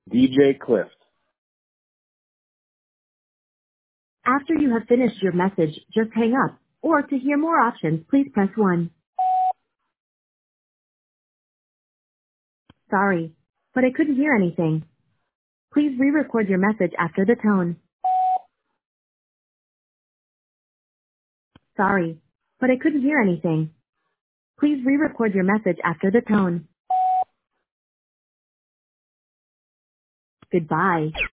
DJ Clift. After you have finished your message, just hang up. Or to hear more options, please press 1. Sorry, but I couldn't hear anything. Please re-record your message after the tone. Sorry, but I couldn't hear anything. Please re-record your message after the tone. Goodbye.